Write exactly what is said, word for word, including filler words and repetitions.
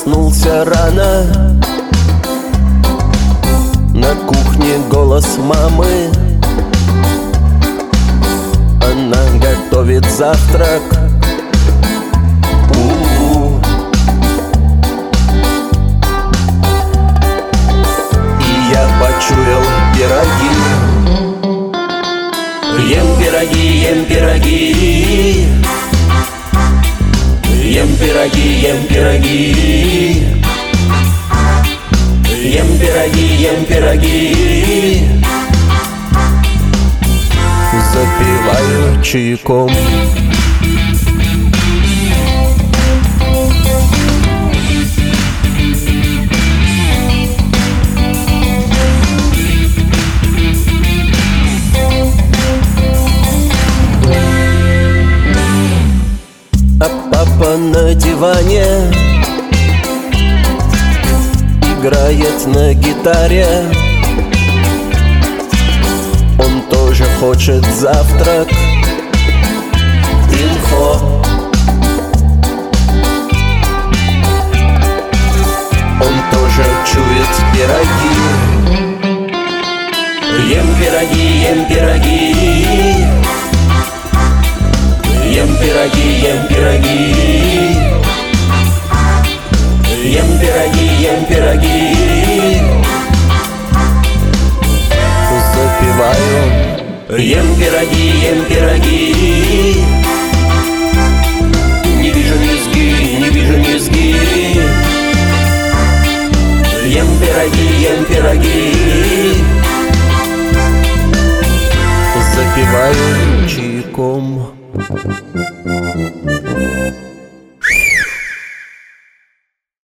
проснулся рано. На кухне голос мамы. Она готовит завтрак. У-у-у. И я почуял пироги. Ем пироги, ем пироги. Ем пироги, ем пироги. Ем пироги, ем пироги. Запиваю чайком. А папа на диване играет на гитаре. Он тоже хочет завтрак. Инфо. Он тоже чует пироги. Ем пироги, ем пироги. Ем пироги, ем пироги. Ем пироги, ем пироги. Запиваю. Ем пироги, ем пироги. Не вижу низги, не вижу низги. Ем пироги, ем пироги.